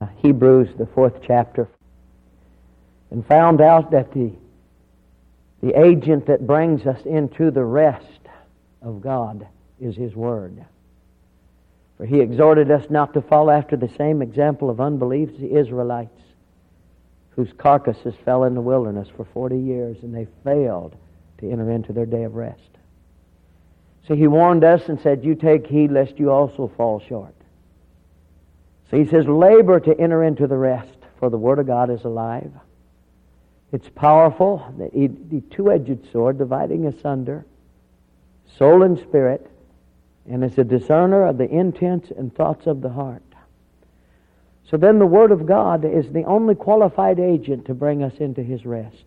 Hebrews, the 4th chapter, and found out that the agent that brings us into the rest of God is His Word. For He exhorted us not to follow after the same example of unbelief as the Israelites, whose carcasses fell in the wilderness for 40 years, and they failed to enter into their day of rest. So He warned us and said, you take heed lest you also fall short. So He says, labor to enter into the rest, for the Word of God is alive. It's powerful, the two-edged sword, dividing asunder soul and spirit, and is a discerner of the intents and thoughts of the heart. So then the Word of God is the only qualified agent to bring us into His rest.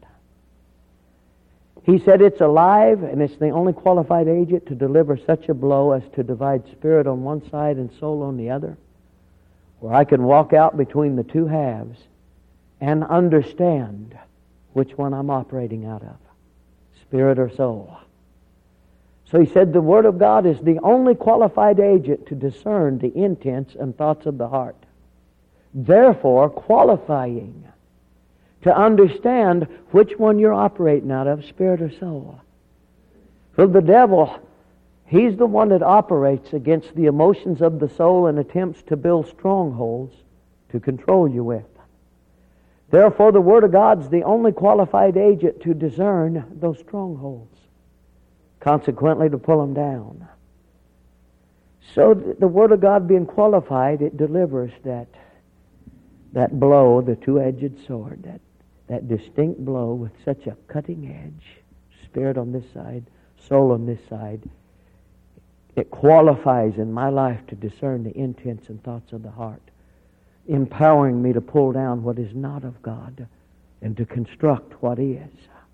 He said it's alive, and it's the only qualified agent to deliver such a blow as to divide spirit on one side and soul on the other, where I can walk out between the two halves and understand which one I'm operating out of, spirit or soul. So he said the Word of God is the only qualified agent to discern the intents and thoughts of the heart, therefore qualifying to understand which one you're operating out of, spirit or soul. For the devil, he's the one that operates against the emotions of the soul and attempts to build strongholds to control you with. Therefore, the Word of God's the only qualified agent to discern those strongholds, consequently to pull them down. So the Word of God being qualified, it delivers that blow, the two-edged sword, that distinct blow with such a cutting edge, spirit on this side, soul on this side. It qualifies in my life to discern the intents and thoughts of the heart, empowering me to pull down what is not of God and to construct what is.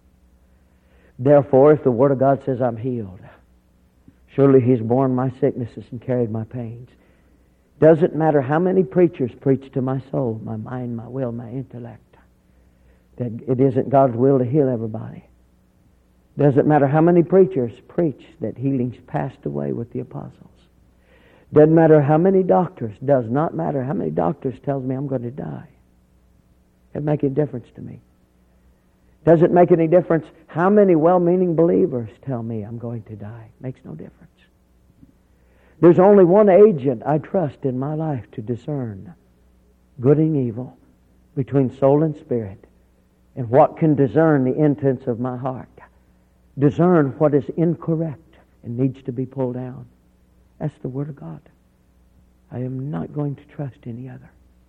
Therefore, if the Word of God says I'm healed, surely He's borne my sicknesses and carried my pains. Doesn't matter how many preachers preach to my soul, my mind, my will, my intellect, that it isn't God's will to heal everybody. Doesn't matter how many preachers preach that healing's passed away with the apostles. Doesn't matter how many doctors, does not matter how many doctors tells me I'm going to die. It doesn't make any difference to me. Doesn't make any difference how many well-meaning believers tell me I'm going to die. Makes no difference. There's only one agent I trust in my life to discern good and evil between soul and spirit, and what can discern the intents of my heart. Discern what is incorrect and needs to be pulled down. That's the Word of God. I am not going to trust any other.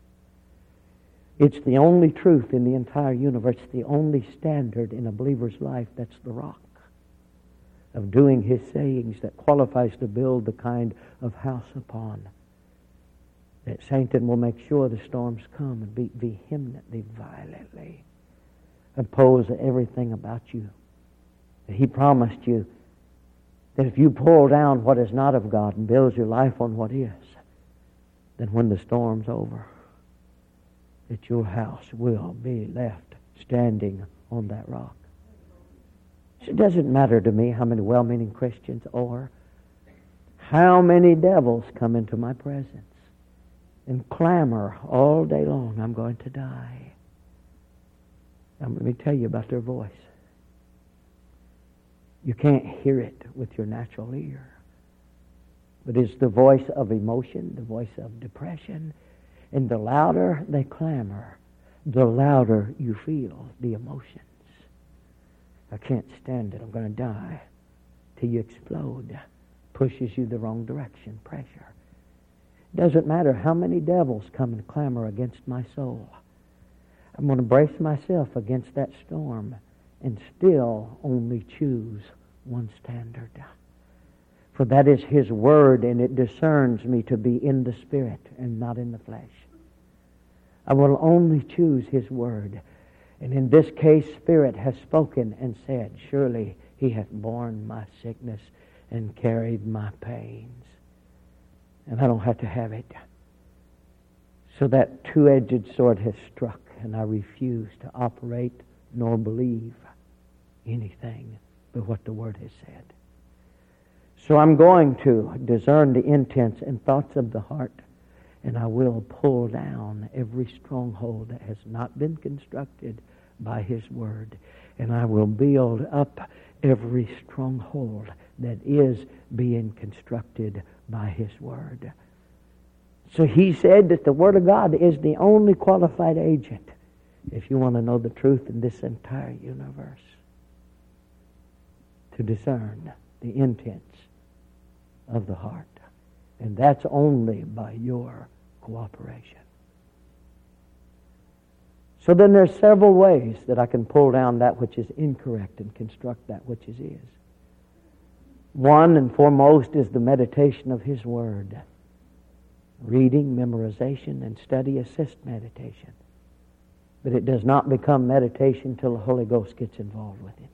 It's the only truth in the entire universe, the only standard in a believer's life. That's the rock of doing his sayings that qualifies to build the kind of house upon that Satan will make sure the storms come and beat vehemently, violently, oppose everything about you. He promised you that if you pull down what is not of God and build your life on what is, then when the storm's over, that your house will be left standing on that rock. So it doesn't matter to me how many well-meaning Christians or how many devils come into my presence and clamor all day long, I'm going to die. Now let me tell you about their voice. You can't hear it with your natural ear. But it's the voice of emotion, the voice of depression. And the louder they clamor, the louder you feel the emotions. I can't stand it. I'm going to die. Till you explode. Pushes you the wrong direction. Pressure. Doesn't matter how many devils come and clamor against my soul. I'm going to brace myself against that storm and still only choose one standard. For that is His Word, and it discerns me to be in the Spirit and not in the flesh. I will only choose His Word. And in this case, Spirit has spoken and said, surely He hath borne my sickness and carried my pains. And I don't have to have it. So that two-edged sword has struck, and I refuse to operate nor believe anything but what the Word has said. So I'm going to discern the intents and thoughts of the heart And I will pull down every stronghold that has not been constructed by His Word. And I will build up every stronghold that is being constructed by His Word. So He said that the Word of God is the only qualified agent if you want to know the truth in this entire universe, to discern the intents of the heart. And that's only by your cooperation. So then there's several ways that I can pull down that which is incorrect and construct that which is. One and foremost is the meditation of His Word. Reading, memorization, and study assist meditation. But it does not become meditation till the Holy Ghost gets involved with it.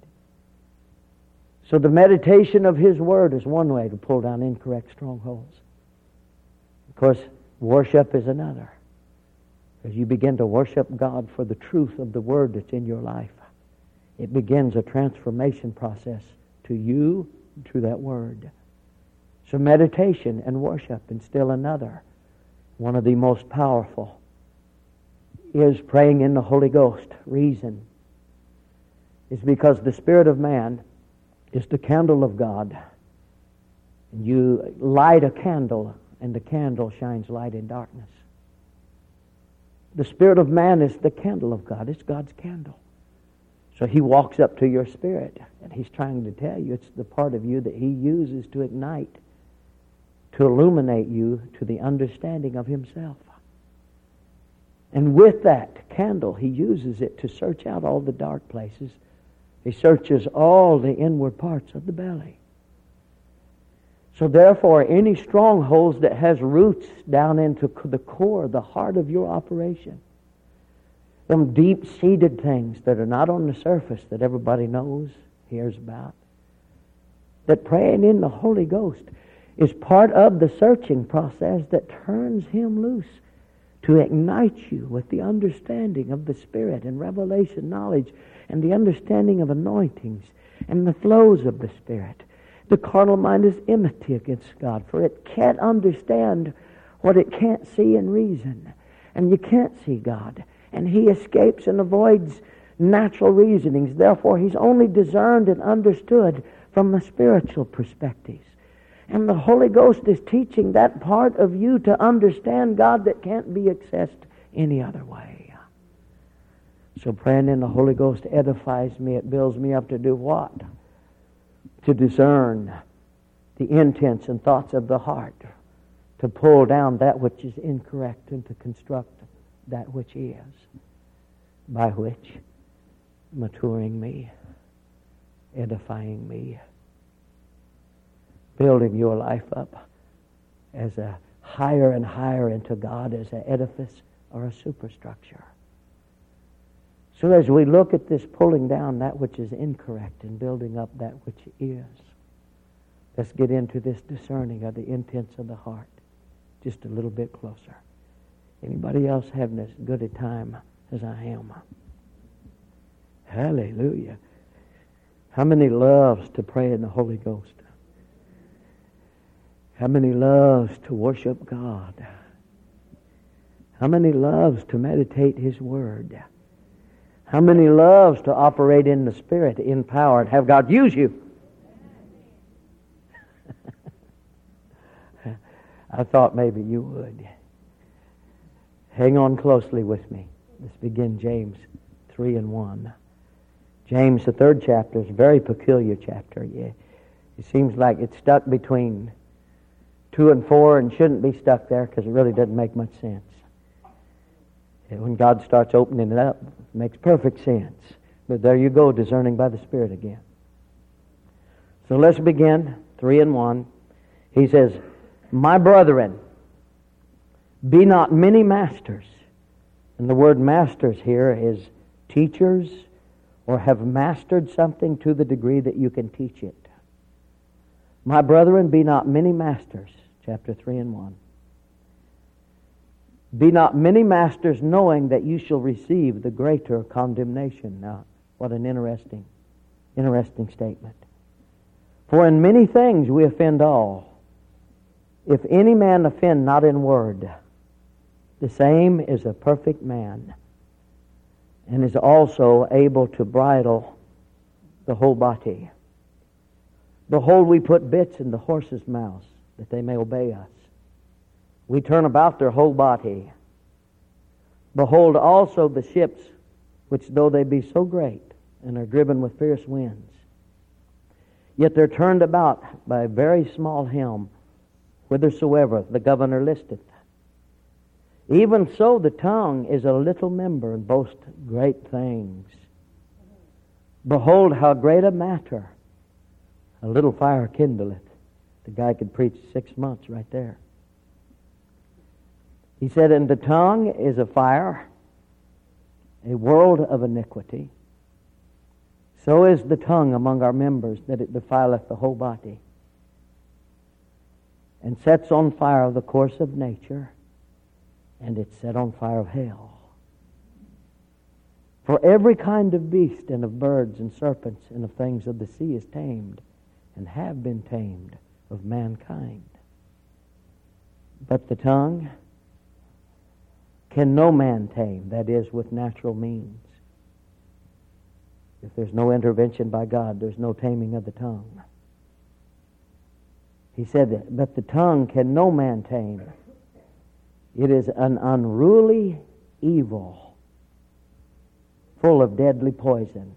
So the meditation of His Word is one way to pull down incorrect strongholds. Of course, worship is another. As you begin to worship God for the truth of the Word that's in your life, it begins a transformation process to you, to that Word. So meditation and worship, and still another, one of the most powerful, is praying in the Holy Ghost. Reason is because the spirit of man is the candle of God. And you light a candle, and the candle shines light in darkness. The spirit of man is the candle of God. It's God's candle. So He walks up to your spirit, and He's trying to tell you it's the part of you that He uses to ignite, to illuminate you to the understanding of Himself. And with that candle, He uses it to search out all the dark places. He searches all the inward parts of the belly. So therefore, any strongholds that has roots down into the core, the heart of your operation, them deep-seated things that are not on the surface that everybody knows, hears about, that praying in the Holy Ghost is part of the searching process that turns Him loose to ignite you with the understanding of the Spirit and revelation knowledge and the understanding of anointings and the flows of the Spirit. The carnal mind is enmity against God, for it can't understand what it can't see and reason. And you can't see God. And He escapes and avoids natural reasonings. Therefore, He's only discerned and understood from the spiritual perspectives. And the Holy Ghost is teaching that part of you to understand God that can't be accessed any other way. So praying in the Holy Ghost edifies me. It builds me up to do what? To discern the intents and thoughts of the heart. To pull down that which is incorrect and to construct that which is. By which maturing me, edifying me, building your life up as a higher and higher into God as an edifice or a superstructure. So as we look at this pulling down that which is incorrect and building up that which is, let's get into this discerning of the intents of the heart just a little bit closer. Anybody else having as good a time as I am? Hallelujah. How many loves to pray in the Holy Ghost? How many loves to worship God? How many loves to meditate His Word? How many loves to operate in the Spirit, in power, and have God use you? I thought maybe you would. Hang on closely with me. Let's begin James 3:1. James, the 3rd chapter, is a very peculiar chapter. Yeah. It seems like it's stuck between 2 and 4 and shouldn't be stuck there because it really doesn't make much sense. And when God starts opening it up, it makes perfect sense. But there you go, discerning by the Spirit again. So let's begin 3:1. He says, "My brethren, be not many masters." And the word masters here is teachers or have mastered something to the degree that you can teach it. My brethren, be not many masters. Chapter 3:1. Be not many masters, knowing that you shall receive the greater condemnation. Now, what an interesting statement. For in many things we offend all. If any man offend not in word, The same is a perfect man, and is also able to bridle the whole body. Behold, we put bits in the horses' mouths, that they may obey us. We turn about their whole body. Behold also the ships, which though they be so great, and are driven with fierce winds, yet they're turned about by a very small helm, whithersoever the governor listeth. Even so the tongue is a little member, and boasts great things. Behold how great a matter a little fire kindleth. The guy could preach 6 months right there. He said, and the tongue is a fire, a world of iniquity. So is the tongue among our members, that it defileth the whole body, and sets on fire the course of nature, and it's set on fire of hell. For every kind of beast, and of birds, and serpents, and of things of the sea is tamed, and have been tamed of mankind. But the tongue can no man tame, that is, with natural means. If there's no intervention by God, there's no taming of the tongue. He said, but the tongue can no man tame. It is an unruly evil, full of deadly poison.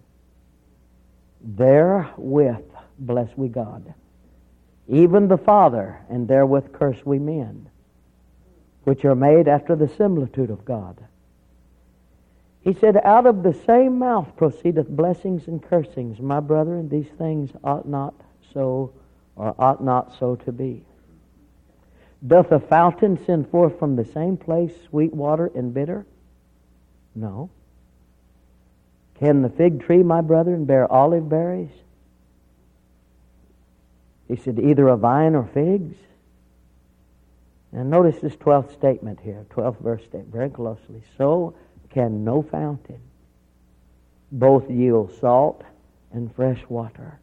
Therewith bless we God, even the Father, and therewith curse we men, which are made after the similitude of God. He said, out of the same mouth proceedeth blessings and cursings. My brethren, these things ought not so, or ought not so to be. Doth a fountain send forth from the same place sweet water and bitter? No. Can the fig tree, my brethren, bear olive berries? He said, either a vine or figs. And notice this 12th statement here, 12th verse statement, very closely. So can no fountain both yield salt and fresh water.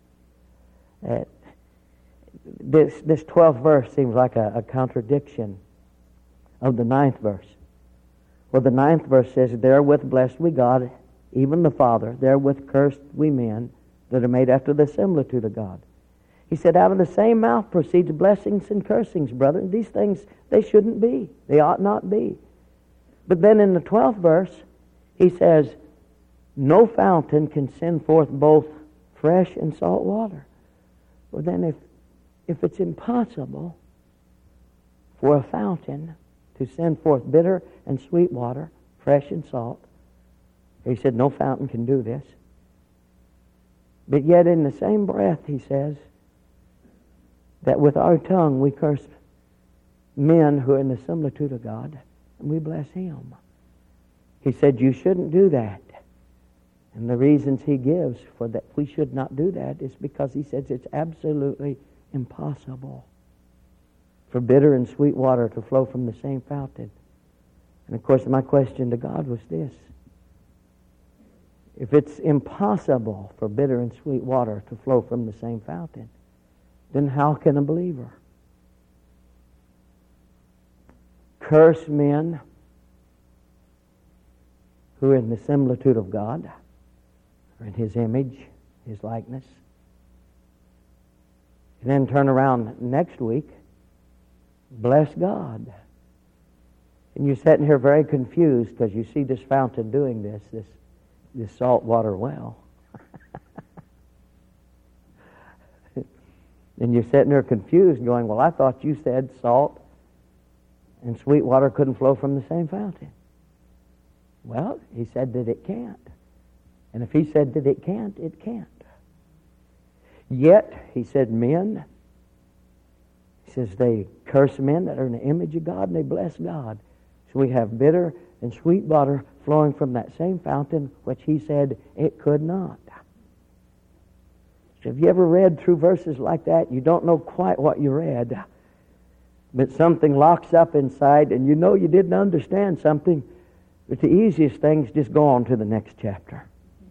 This 12th verse seems like a contradiction of the 9th verse. Well, the 9th verse says, therewith blessed we God, even the Father, therewith cursed we men that are made after the similitude of God. He said, out of the same mouth proceeds blessings and cursings, brethren. These things, they shouldn't be. They ought not be. But then in the 12th verse, he says, no fountain can send forth both fresh and salt water. Well, then if it's impossible for a fountain to send forth bitter and sweet water, fresh and salt, he said no fountain can do this. But yet in the same breath he says that with our tongue we curse men who are in the similitude of God, and we bless Him. He said you shouldn't do that. And the reasons he gives for that we should not do that is because he says it's absolutely impossible for bitter and sweet water to flow from the same fountain. And of course my question to God was this: if it's impossible for bitter and sweet water to flow from the same fountain, then how can a believer curse men who are in the similitude of God, or in His image, His likeness, and then turn around next week, bless God? And you're sitting here very confused because you see this fountain doing this saltwater well. And you're sitting there confused going, well, I thought you said salt and sweet water couldn't flow from the same fountain. Well, he said that it can't. And if he said that it can't, it can't. Yet, he said men, he says they curse men that are in the image of God and they bless God. So we have bitter and sweet water flowing from that same fountain, which he said it could not. So have you ever read through verses like that? You don't know quite what you read, but something locks up inside and you know you didn't understand something. But the easiest thing is just go on to the next chapter.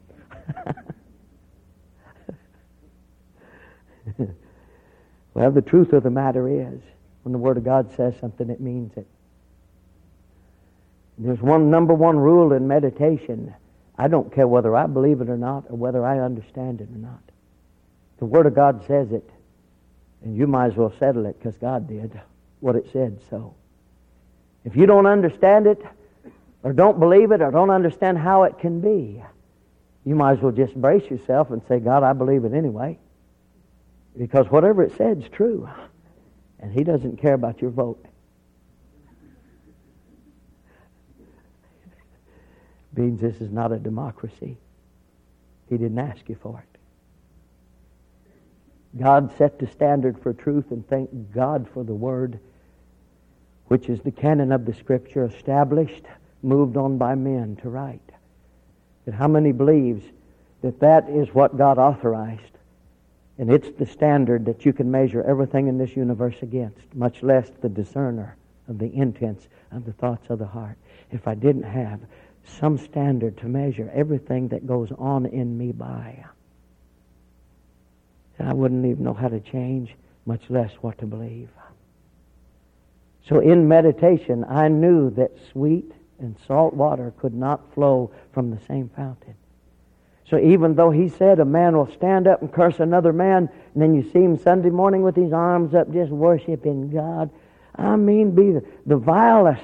Well, the truth of the matter is, when the Word of God says something, it means it. There's number one rule in meditation. I don't care whether I believe it or not, or whether I understand it or not. The Word of God says it, and you might as well settle it because God did what it said so. If you don't understand it, or don't believe it, or don't understand how it can be, you might as well just brace yourself and say, God, I believe it anyway. Because whatever it said is true. And He doesn't care about your vote. Means this is not a democracy. He didn't ask you for it. God set the standard for truth, and thank God for the Word, which is the canon of the Scripture, established, moved on by men to write. But how many believes that that is what God authorized, and it's the standard that you can measure everything in this universe against, much less the discerner of the intents of the thoughts of the heart. If I didn't have some standard to measure everything that goes on in me by, then I wouldn't even know how to change, much less what to believe. So in meditation, I knew that sweet and salt water could not flow from the same fountain. So even though He said a man will stand up and curse another man, and then you see him Sunday morning with his arms up just worshiping God, I mean be the vilest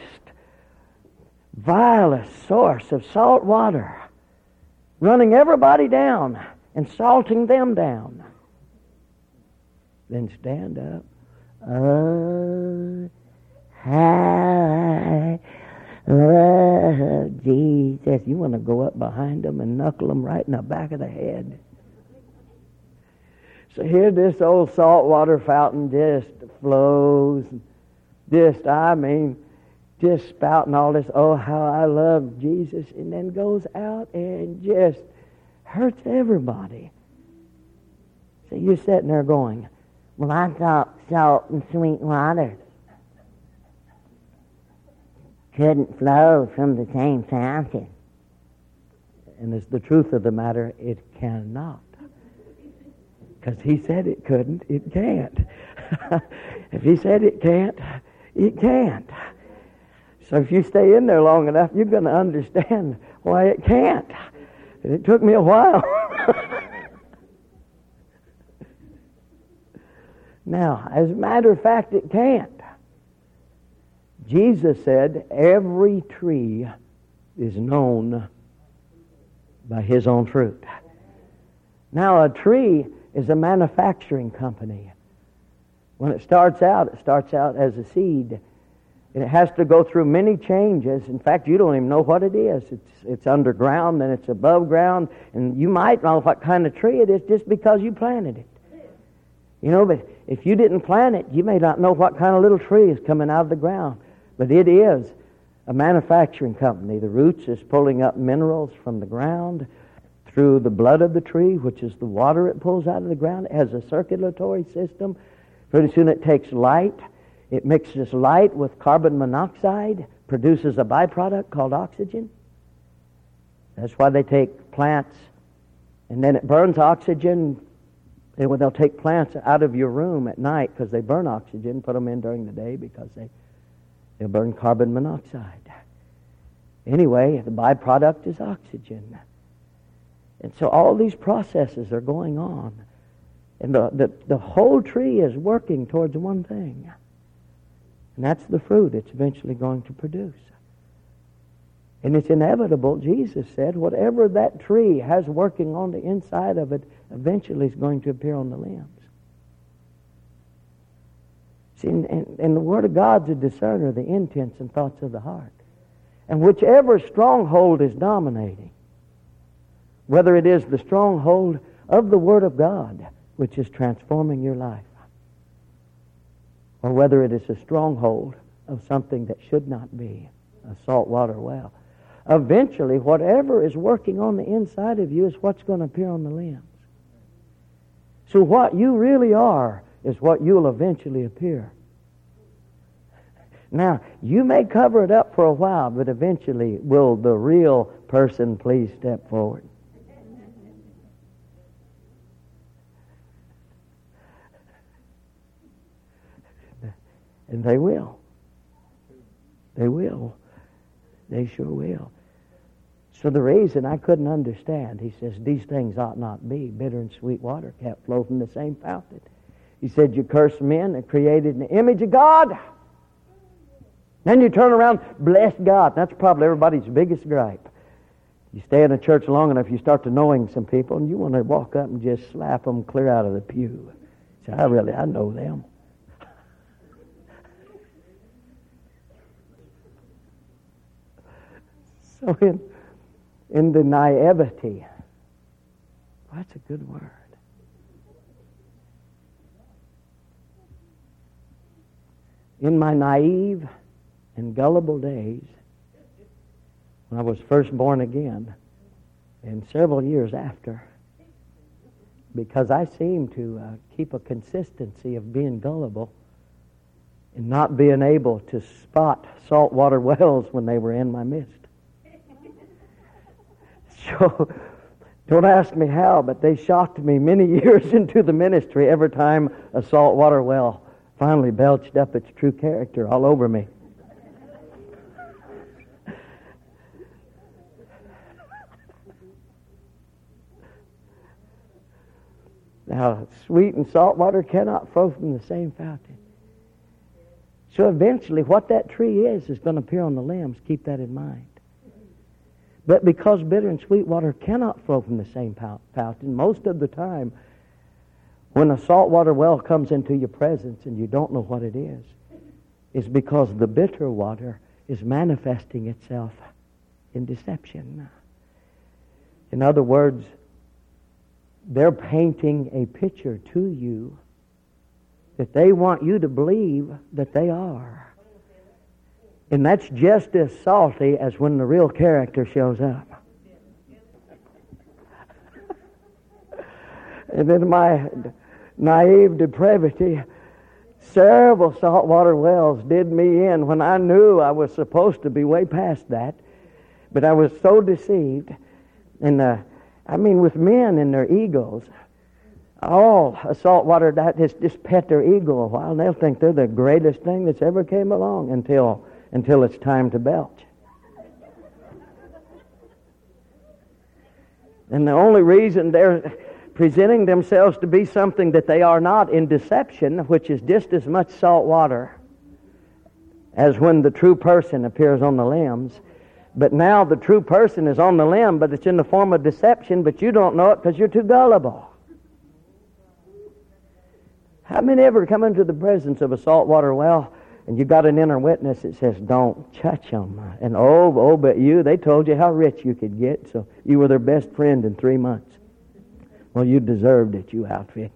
source of salt water, running everybody down and salting them down. Then stand up. Oh, how I love Jesus. You want to go up behind them and knuckle them right in the back of the head. So here this old saltwater fountain just flows. Just spouting all this, oh, how I love Jesus, and then goes out and just hurts everybody. So you're sitting there going, well, I thought salt and sweet water couldn't flow from the same fountain. And it's the truth of the matter, it cannot. Because He said it couldn't, it can't. If He said it can't, it can't. So if you stay in there long enough, you're going to understand why it can't. And it took me a while. Now, as a matter of fact, it can't. Jesus said every tree is known by his own fruit. Now, a tree is a manufacturing company. When it starts out as a seed. It has to go through many changes. In fact, you don't even know what it is. It's underground, then it's above ground, and you might know what kind of tree it is just because you planted it. You know, but if you didn't plant it, you may not know what kind of little tree is coming out of the ground. But it is a manufacturing company. The roots is pulling up minerals from the ground through the blood of the tree, which is the water it pulls out of the ground. It has a circulatory system. Pretty soon it takes light. It mixes light with carbon monoxide, produces a byproduct called oxygen. That's why they take plants, and then it burns oxygen. They'll take plants out of your room at night because they burn oxygen, put them in during the day because they'll burn carbon monoxide. Anyway, the byproduct is oxygen. And so all these processes are going on. And the whole tree is working towards one thing. And that's the fruit it's eventually going to produce. And it's inevitable, Jesus said, whatever that tree has working on the inside of it eventually is going to appear on the limbs. See, and the Word of God's a discerner of the intents and thoughts of the heart. And whichever stronghold is dominating, whether it is the stronghold of the Word of God, which is transforming your life, or whether it is a stronghold of something that should not be, a saltwater well. Eventually, whatever is working on the inside of you is what's going to appear on the limbs. So what you really are is what you'll eventually appear. Now, you may cover it up for a while, but eventually will the real person please step forward? And they will. They will. They sure will. So the reason I couldn't understand, he says, these things ought not be. Bitter and sweet water can't flow from the same fountain. He said, you curse men that created in the image of God. Then you turn around, bless God. That's probably everybody's biggest gripe. You stay in a church long enough, you start to knowing some people, and you want to walk up and just slap them clear out of the pew. Say, I know them. So in the naivety, that's a good word. In my naive and gullible days, when I was first born again, and several years after, because I seemed to keep a consistency of being gullible and not being able to spot saltwater wells when they were in my midst. So, don't ask me how, but they shocked me many years into the ministry every time a saltwater well finally belched up its true character all over me. Now, sweet and salt water cannot flow from the same fountain. So eventually what that tree is going to appear on the limbs. Keep that in mind. But because bitter and sweet water cannot flow from the same fountain, most of the time when a saltwater well comes into your presence and you don't know what it is because the bitter water is manifesting itself in deception. In other words, they're painting a picture to you that they want you to believe that they are. And that's just as salty as when the real character shows up. And in my naive depravity, several saltwater wells did me in when I knew I was supposed to be way past that. But I was so deceived. And with men and their egos, all a saltwater that just pet their ego a while, and they'll think they're the greatest thing that's ever came along until it's time to belch. And the only reason they're presenting themselves to be something that they are not in deception, which is just as much salt water as when the true person appears on the limbs. But now the true person is on the limb, but it's in the form of deception, but you don't know it because you're too gullible. How many ever come into the presence of a saltwater well and you got an inner witness that says, don't touch them? And but they told you how rich you could get, so you were their best friend in 3 months. Well, you deserved it, you outfit.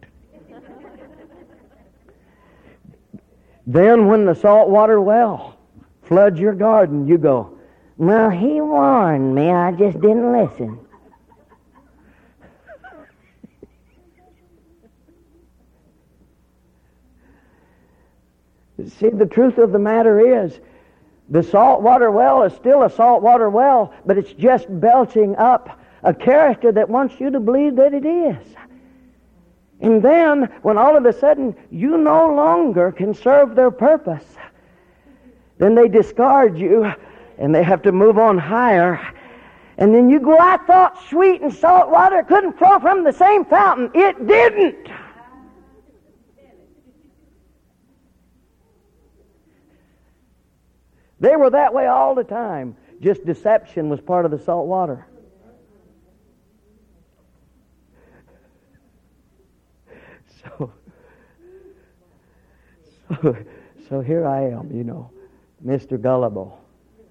Then when the saltwater well floods your garden, you go, well, he warned me, I just didn't listen. See, the truth of the matter is, the saltwater well is still a saltwater well, but it's just belching up a character that wants you to believe that it is. And then, when all of a sudden you no longer can serve their purpose, then they discard you, and they have to move on higher. And then you go, I thought sweet and salt water couldn't flow from the same fountain. It didn't. They were that way all the time. Just deception was part of the salt water. So here I am, Mr. Gullible.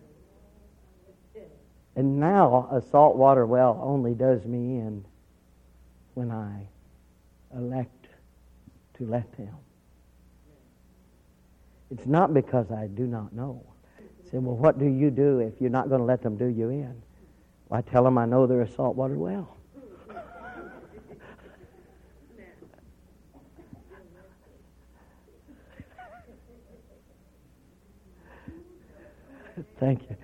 And now a saltwater well only does me in when I elect to let him. It's not because I do not know. Say, well, what do you do if you're not going to let them do you in? Well, I tell them I know they're a saltwater well. Thank you.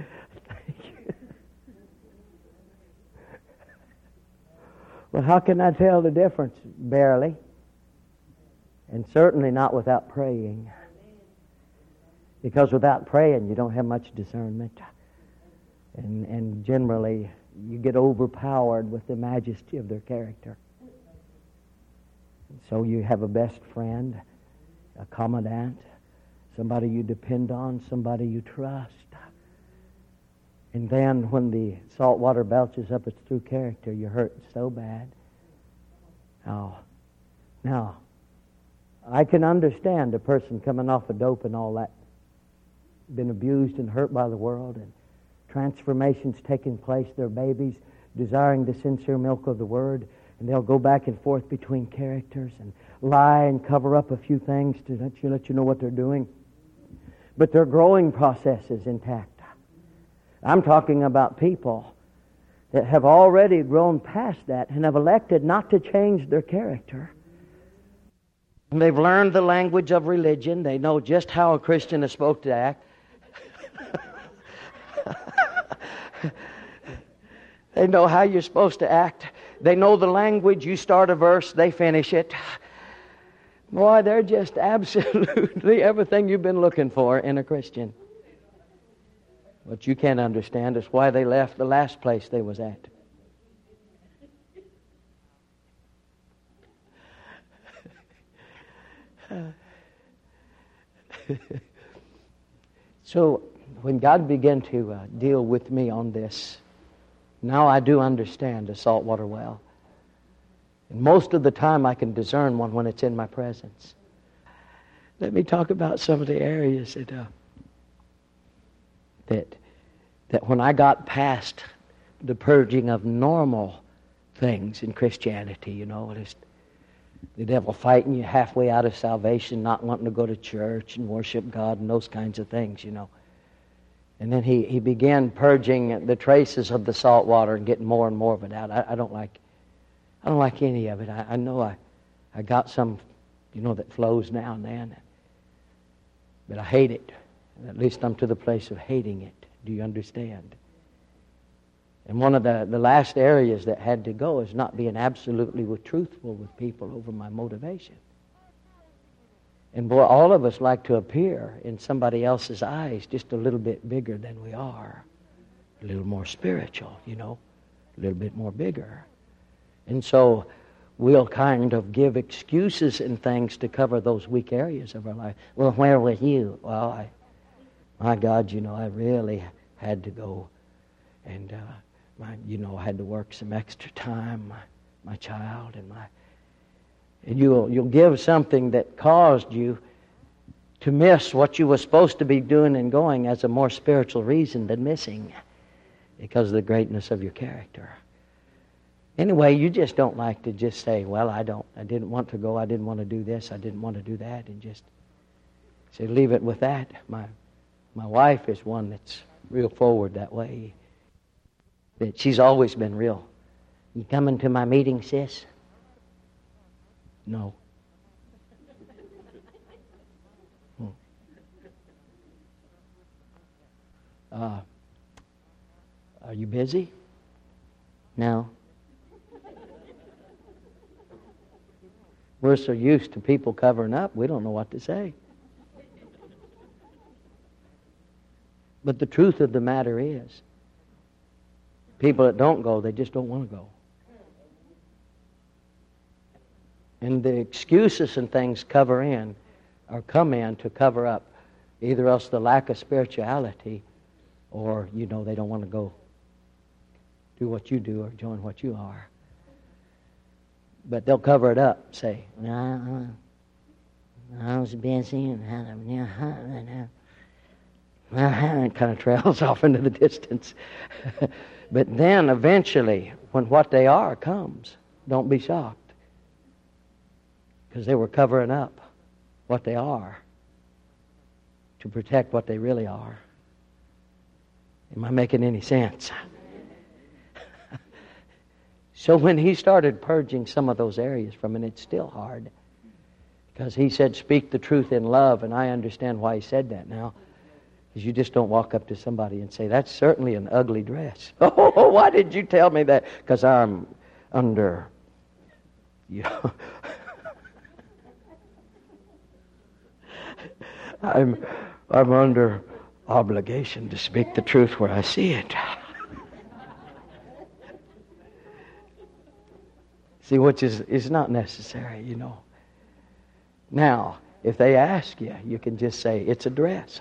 Well, how can I tell the difference? Barely. And certainly not without praying. Because without praying, you don't have much discernment. And generally you get overpowered with the majesty of their character. And so you have a best friend, a commandant, somebody you depend on, somebody you trust. And then when the salt water belches up its true character, you're hurt so bad. Now, I can understand a person coming off of dope and all that, been abused and hurt by the world, and transformations taking place, their babies desiring the sincere milk of the Word, and they'll go back and forth between characters and lie and cover up a few things to let you know what they're doing. But their growing process is intact. I'm talking about people that have already grown past that and have elected not to change their character. And they've learned the language of religion. They know just how a Christian is supposed to act. They know how you're supposed to act. They know the language. You start a verse, they finish it. Boy, they're just absolutely everything you've been looking for in a Christian. What you can't understand is why they left the last place they was at. So when God began to deal with me on this, now I do understand a saltwater well. And most of the time I can discern one when it's in my presence. Let me talk about some of the areas that when I got past the purging of normal things in Christianity, you know, just the devil fighting you halfway out of salvation, not wanting to go to church and worship God and those kinds of things, you know. And then he began purging the traces of the salt water and getting more and more of it out. I don't like any of it. I know I got some, you know, that flows now and then. But I hate it. At least I'm to the place of hating it. Do you understand? And one of the last areas that had to go is not being absolutely truthful with people over my motivation. And boy, all of us like to appear in somebody else's eyes just a little bit bigger than we are. A little more spiritual, you know. A little bit more bigger. And so we'll kind of give excuses and things to cover those weak areas of our life. Well, where was you? Well, my God, you know, I really had to go. And, I had to work some extra time, my child and you'll give something that caused you to miss what you were supposed to be doing and going as a more spiritual reason than missing because of the greatness of your character. Anyway, you just don't like to just say, well, I didn't want to go, I didn't want to do this, I didn't want to do that, and just say, leave it with that. My wife is one that's real forward that way. That she's always been real. You coming to my meeting, sis? No. Are you busy? No. We're so used to people covering up, we don't know what to say. But the truth of the matter is, people that don't go, they just don't want to go. And the excuses and things come in to cover up either else the lack of spirituality or, you know, they don't want to go do what you do or join what you are. But they'll cover it up, say, I was busy and it kind of trails off into the distance. But then eventually, when what they are comes, don't be shocked. Because they were covering up what they are to protect what they really are. Am I making any sense? So when he started purging some of those areas from it, it's still hard. Because he said, speak the truth in love, and I understand why he said that now. Because you just don't walk up to somebody and say, that's certainly an ugly dress. Oh, why did you tell me that? Because I'm under, I'm under obligation to speak the truth where I see it. See, which is not necessary, you know. Now, if they ask you, you can just say, it's a dress.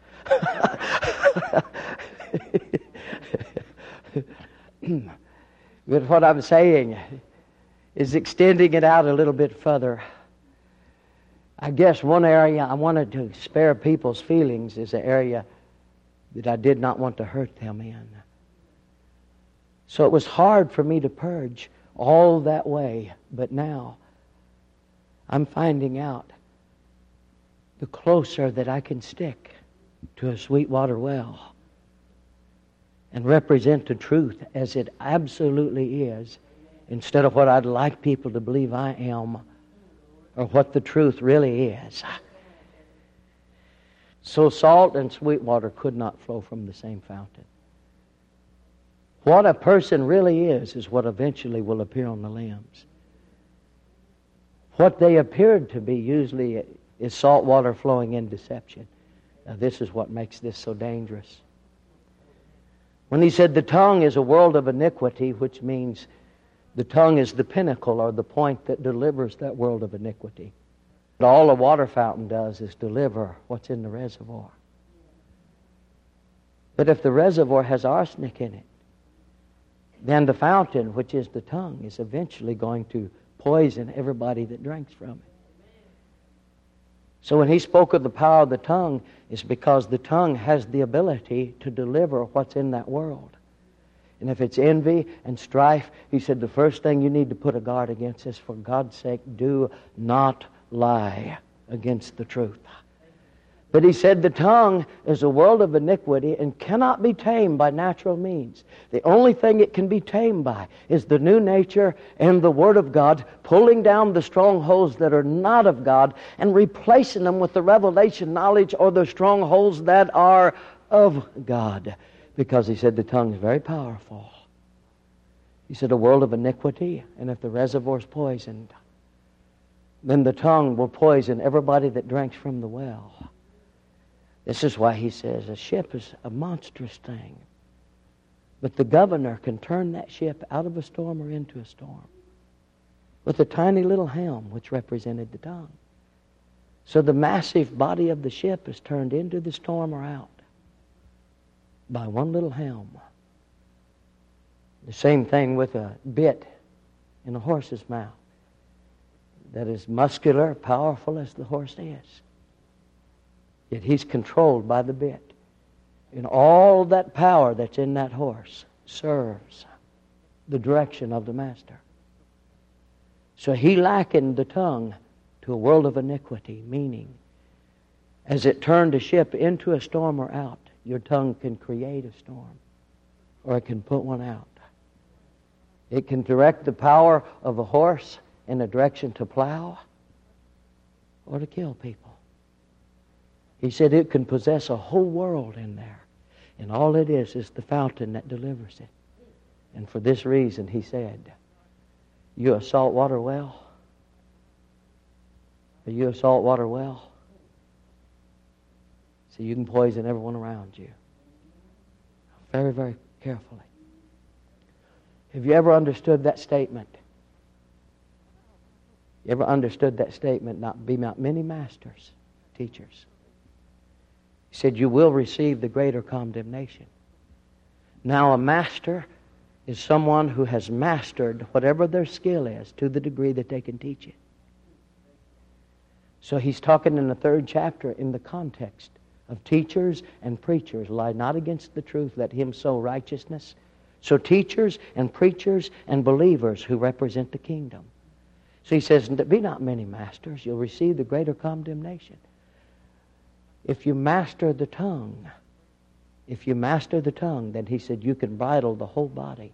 But what I'm saying is extending it out a little bit further. I guess one area I wanted to spare people's feelings is an area that I did not want to hurt them in. So it was hard for me to purge all that way, but now I'm finding out the closer that I can stick to a sweet water well and represent the truth as it absolutely is, instead of what I'd like people to believe I am, or what the truth really is. So salt and sweet water could not flow from the same fountain. What a person really is what eventually will appear on the limbs. What they appeared to be usually is salt water flowing in deception. Now this is what makes this so dangerous. When he said the tongue is a world of iniquity, which means the tongue is the pinnacle or the point that delivers that world of iniquity. But all a water fountain does is deliver what's in the reservoir. But if the reservoir has arsenic in it, then the fountain, which is the tongue, is eventually going to poison everybody that drinks from it. So when he spoke of the power of the tongue, it's because the tongue has the ability to deliver what's in that world. And if it's envy and strife, he said the first thing you need to put a guard against is, for God's sake, do not lie against the truth. But he said the tongue is a world of iniquity and cannot be tamed by natural means. The only thing it can be tamed by is the new nature and the Word of God, pulling down the strongholds that are not of God and replacing them with the revelation knowledge or the strongholds that are of God. Because he said the tongue is very powerful. He said a world of iniquity, and if the reservoir is poisoned, then the tongue will poison everybody that drinks from the well. This is why he says a ship is a monstrous thing. But the governor can turn that ship out of a storm or into a storm with a tiny little helm which represented the tongue. So the massive body of the ship is turned into the storm or out by one little helm. The same thing with a bit in a horse's mouth that is muscular, powerful as the horse is. Yet he's controlled by the bit. And all that power that's in that horse serves the direction of the master. So he likened the tongue to a world of iniquity, meaning as it turned a ship into a storm or out, your tongue can create a storm or it can put one out. It can direct the power of a horse in a direction to plow or to kill people. He said it can possess a whole world in there. And all it is the fountain that delivers it. And for this reason, he said, you a saltwater well? Are you a saltwater well? So you can poison everyone around you. Very, very carefully. Have you ever understood that statement? You ever understood that statement? Not many masters, teachers. He said, you will receive the greater condemnation. Now, a master is someone who has mastered whatever their skill is to the degree that they can teach it. So he's talking in the 3rd chapter in the context of teachers and preachers lie not against the truth, let him sow righteousness. So teachers and preachers and believers who represent the kingdom. So he says, be not many masters, you'll receive the greater condemnation. If you master the tongue, then he said you can bridle the whole body.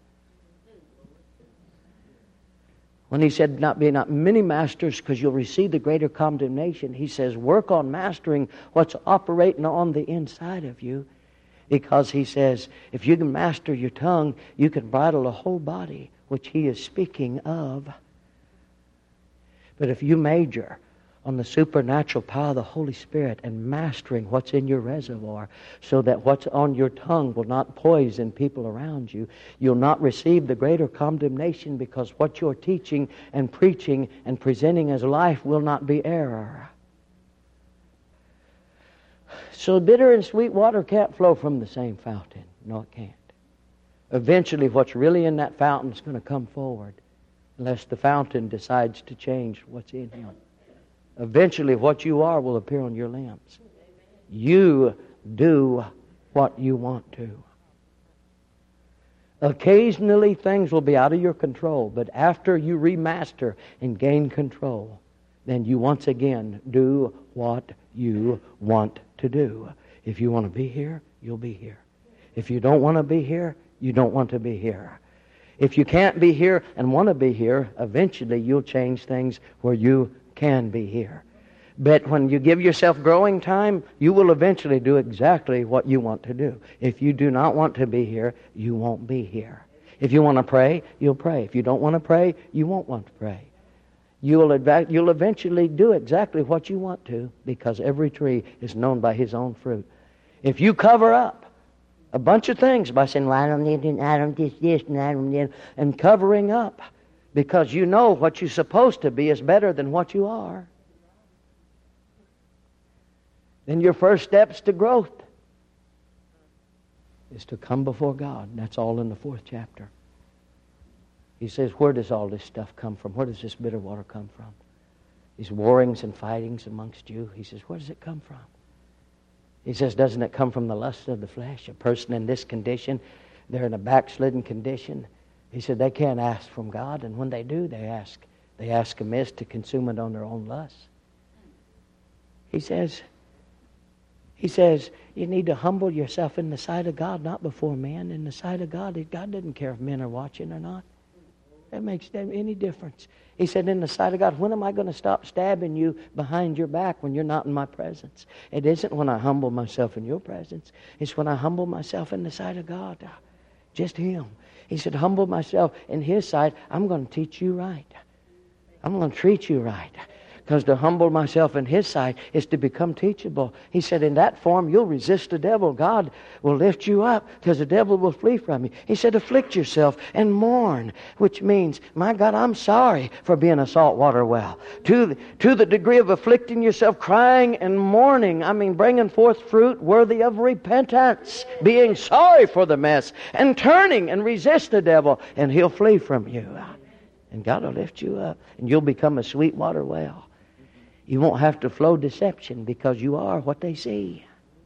When he said be not many masters because you'll receive the greater condemnation, he says work on mastering what's operating on the inside of you. Because he says if you can master your tongue, you can bridle the whole body, which he is speaking of. But if you major on the supernatural power of the Holy Spirit and mastering what's in your reservoir so that what's on your tongue will not poison people around you. You'll not receive the greater condemnation because what you're teaching and preaching and presenting as life will not be error. So bitter and sweet water can't flow from the same fountain. No, it can't. Eventually what's really in that fountain is going to come forward unless the fountain decides to change what's in him. Eventually what you are will appear on your limbs. You do what you want to. Occasionally things will be out of your control, but after you remaster and gain control, then you once again do what you want to do. If you want to be here, you'll be here. If you don't want to be here, you don't want to be here. If you can't be here and want to be here, eventually you'll change things where you can be here. But when you give yourself growing time, you will eventually do exactly what you want to do. If you do not want to be here, you won't be here. If you want to pray, you'll pray. If you don't want to pray, you won't want to pray. You'll eventually do exactly what you want to because every tree is known by his own fruit. If you cover up a bunch of things by saying, well, I don't need it, I don't need this, and I don't need it, and covering up because you know what you're supposed to be is better than what you are, then your first steps to growth is to come before God. And that's all in the 4th chapter. He says, where does all this stuff come from? Where does this bitter water come from? These warrings and fightings amongst you. He says, where does it come from? He says, doesn't it come from the lust of the flesh? A person in this condition, they're in a backslidden condition. He said, they can't ask from God, and when they do, they ask amiss to consume it on their own lust. He says, you need to humble yourself in the sight of God, not before men. In the sight of God, God doesn't care if men are watching or not. That makes any difference. He said, in the sight of God, when am I going to stop stabbing you behind your back when you're not in my presence? It isn't when I humble myself in your presence. It's when I humble myself in the sight of God. Just Him. He said, humble myself in His sight. I'm going to teach you right. I'm going to treat you right. Because to humble myself in His sight is to become teachable. He said, in that form, you'll resist the devil. God will lift you up because the devil will flee from you. He said, afflict yourself and mourn, which means, my God, I'm sorry for being a saltwater well. To the degree of afflicting yourself, crying and mourning, bringing forth fruit worthy of repentance, being sorry for the mess, and turning and resist the devil, and he'll flee from you. And God will lift you up, and you'll become a sweet water well. You won't have to flow deception because you are what they see.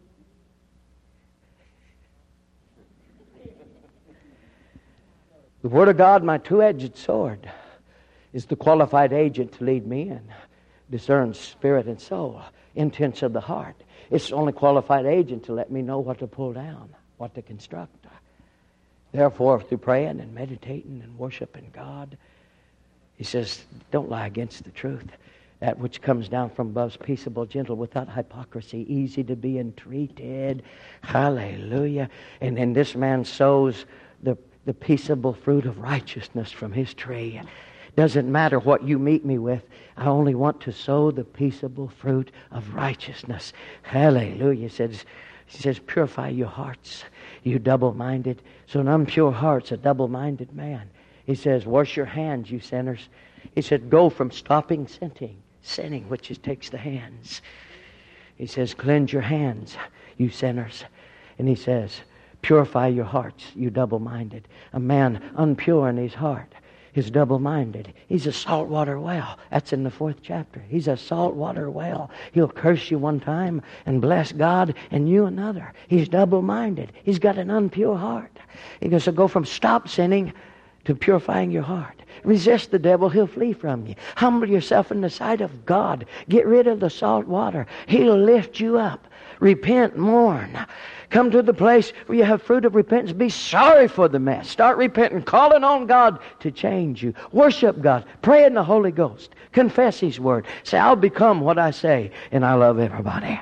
The Word of God, my two-edged sword, is the qualified agent to lead me in. Discerns spirit and soul, intents of the heart. It's the only qualified agent to let me know what to pull down, what to construct. Therefore, through praying and meditating and worshiping God, He says, don't lie against the truth. That which comes down from above is peaceable, gentle, without hypocrisy, easy to be entreated. Hallelujah. And then this man sows the peaceable fruit of righteousness from his tree. Doesn't matter what you meet me with. I only want to sow the peaceable fruit of righteousness. Hallelujah. He says, purify your hearts, you double-minded. So an impure heart's a double-minded man. He says, wash your hands, you sinners. He said, go from stopping sinning, which takes the hands. He says, cleanse your hands, you sinners. And he says, purify your hearts, you double-minded. A man unpure in his heart is double-minded. He's a saltwater well. That's in the 4th chapter. He's a saltwater well. He'll curse you one time and bless God and you another. He's double-minded. He's got an unpure heart. He goes, so go from stop sinning to purifying your heart. Resist the devil, he'll flee from you. Humble yourself in the sight of God. Get rid of the salt water. He'll lift you up. Repent, mourn. Come to the place where you have fruit of repentance. Be sorry for the mess. Start repenting, calling on God to change you. Worship God. Pray in the Holy Ghost. Confess His Word. Say, I'll become what I say, and I love everybody.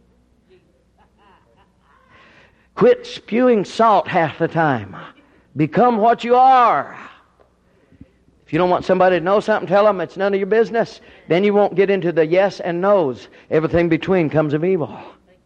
Quit spewing salt half the time. Become what you are. If you don't want somebody to know something, tell them it's none of your business. Then you won't get into the yes and no's. Everything between comes of evil.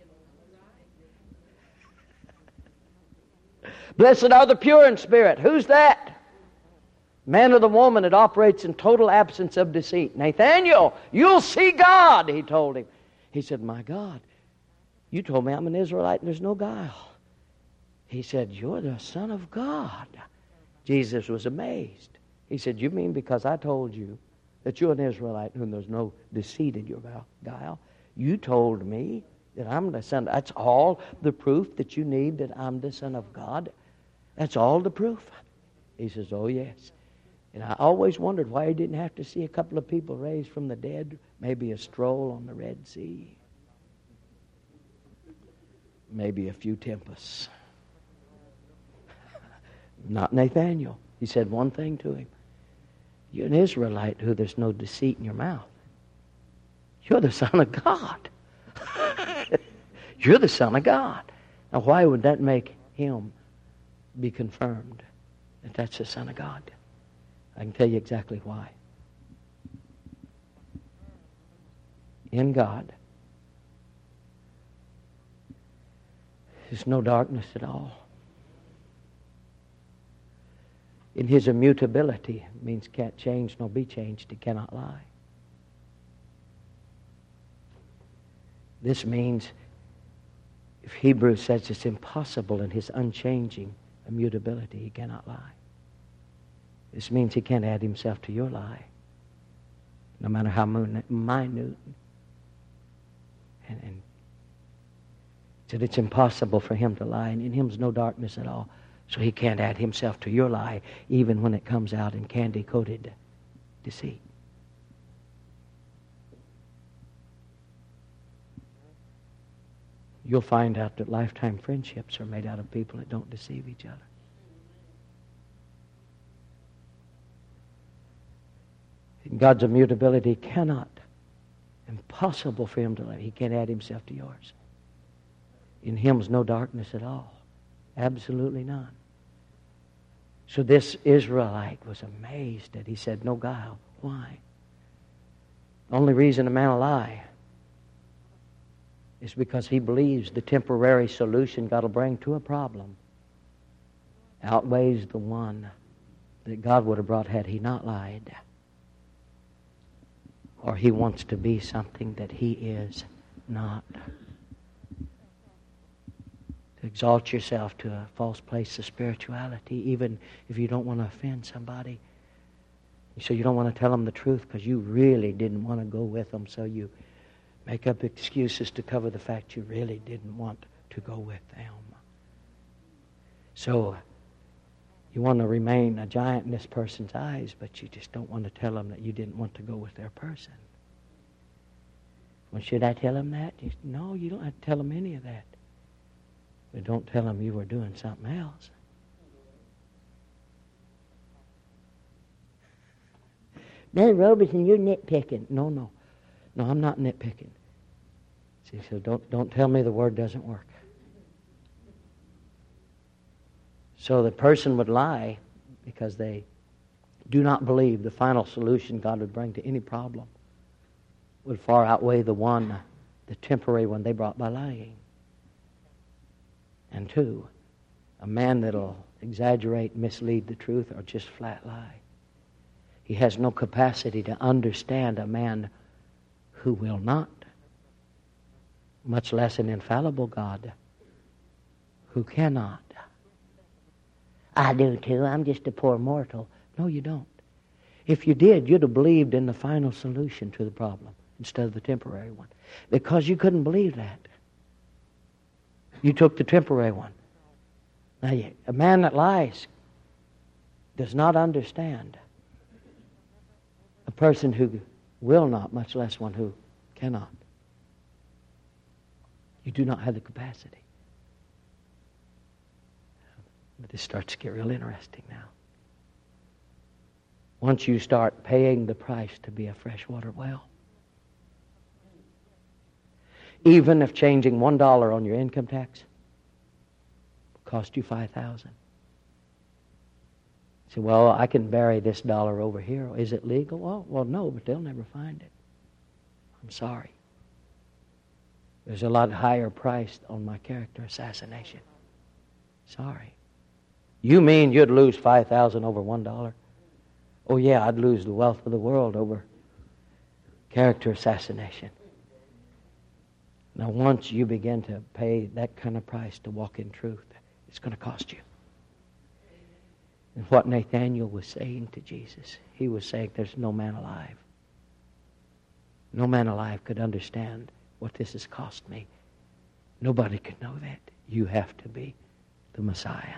Blessed are the pure in spirit. Who's that? Man or the woman that operates in total absence of deceit. Nathaniel, you'll see God, he told him. He said, my God, you told me I'm an Israelite and there's no guile. He said, you're the Son of God. Jesus was amazed. He said, you mean because I told you that you're an Israelite and there's no deceit in your guile, you told me that I'm the Son. That's all the proof that you need that I'm the Son of God? That's all the proof? He says, oh yes. And I always wondered why he didn't have to see a couple of people raised from the dead, maybe a stroll on the Red Sea, maybe a few tempests. Not Nathaniel. He said one thing to him. You're an Israelite who there's no deceit in your mouth. You're the Son of God. You're the Son of God. Now why would that make him be confirmed that that's the Son of God? I can tell you exactly why. In God, there's no darkness at all. In His immutability, means can't change nor be changed. He cannot lie. This means, if Hebrews says it's impossible in His unchanging immutability, He cannot lie. This means He can't add Himself to your lie, no matter how minute. And said it's impossible for Him to lie, and in Him's no darkness at all. So He can't add Himself to your lie, even when it comes out in candy-coated deceit. You'll find out that lifetime friendships are made out of people that don't deceive each other. In God's immutability cannot, impossible for Him to lie. He can't add Himself to yours. In Him's no darkness at all. Absolutely none. So this Israelite was amazed that he said, no guile. Why? The only reason a man will lie is because he believes the temporary solution God will bring to a problem outweighs the one that God would have brought had he not lied. Or he wants to be something that he is not. To exalt yourself to a false place of spirituality, even if you don't want to offend somebody. So you don't want to tell them the truth because you really didn't want to go with them, so you make up excuses to cover the fact you really didn't want to go with them. So you want to remain a giant in this person's eyes, but you just don't want to tell them that you didn't want to go with their person. Well, should I tell them that? No, you don't have to tell them any of that. But don't tell them you were doing something else. Brother Robertson, you're nitpicking. No, I'm not nitpicking. See, so don't tell me the word doesn't work. So the person would lie because they do not believe the final solution God would bring to any problem would far outweigh the temporary one they brought by lying. And two, a man that'll exaggerate, mislead the truth, or just flat lie. He has no capacity to understand a man who will not, much less an infallible God who cannot. I do too. I'm just a poor mortal. No, you don't. If you did, you'd have believed in the final solution to the problem instead of the temporary one. Because you couldn't believe that. You took the temporary one. Now, a man that lies does not understand a person who will not, much less one who cannot. You do not have the capacity. But this starts to get real interesting now. Once you start paying the price to be a freshwater well, even if changing $1 on your income tax will cost you $5,000. Say, well, I can bury this dollar over here. Is it legal? Well, no, but they'll never find it. I'm sorry. There's a lot higher price on my character assassination. Sorry. You mean you'd lose $5,000 over $1? Oh yeah, I'd lose the wealth of the world over character assassination. Now once you begin to pay that kind of price to walk in truth, it's going to cost you. And what Nathanael was saying to Jesus, he was saying there's no man alive. No man alive could understand what this has cost me. Nobody could know that. You have to be the Messiah.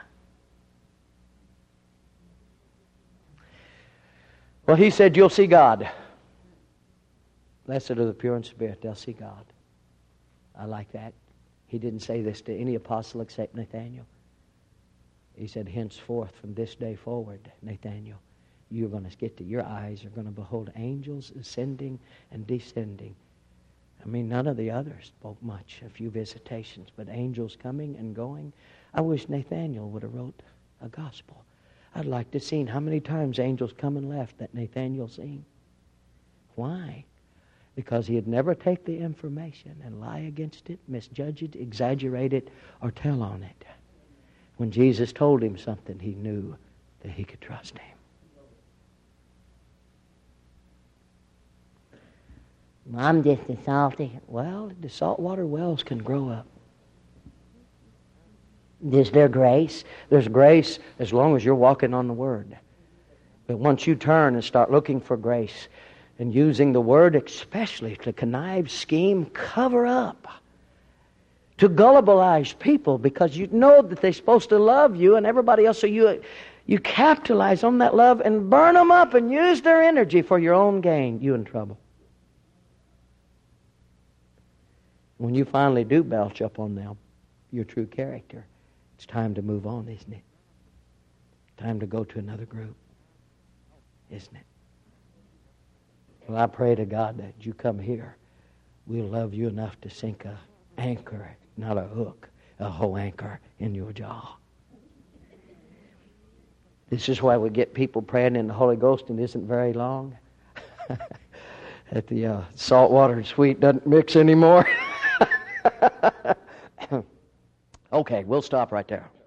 Well, he said, you'll see God. Blessed are the pure in spirit, they'll see God. I like that. He didn't say this to any apostle except Nathanael. He said, henceforth, from this day forward, Nathanael, you're going to get to, your eyes are going to behold angels ascending and descending. I mean, none of the others spoke much, a few visitations, but angels coming and going. I wish Nathanael would have wrote a gospel. I'd like to have seen how many times angels come and left that Nathanael seen. Why? Because he had never take the information and lie against it, misjudge it, exaggerate it, or tell on it. When Jesus told him something, he knew that he could trust him. I'm just as salty. Well, the saltwater wells can grow up. Is there grace? There's grace as long as you're walking on the Word. But once you turn and start looking for grace and using the Word especially to connive, scheme, cover up, to gullibilize people because you know that they're supposed to love you and everybody else, so you capitalize on that love and burn them up and use their energy for your own gain, you're in trouble. When you finally do belch up on them, your true character, it's time to move on, isn't it? Time to go to another group, isn't it? Well, I pray to God that you come here, we'll love you enough to sink a anchor, not a hook, a whole anchor in your jaw. This is why we get people praying in the Holy Ghost and it isn't very long. That the salt water and sweet doesn't mix anymore. Okay, we'll stop right there.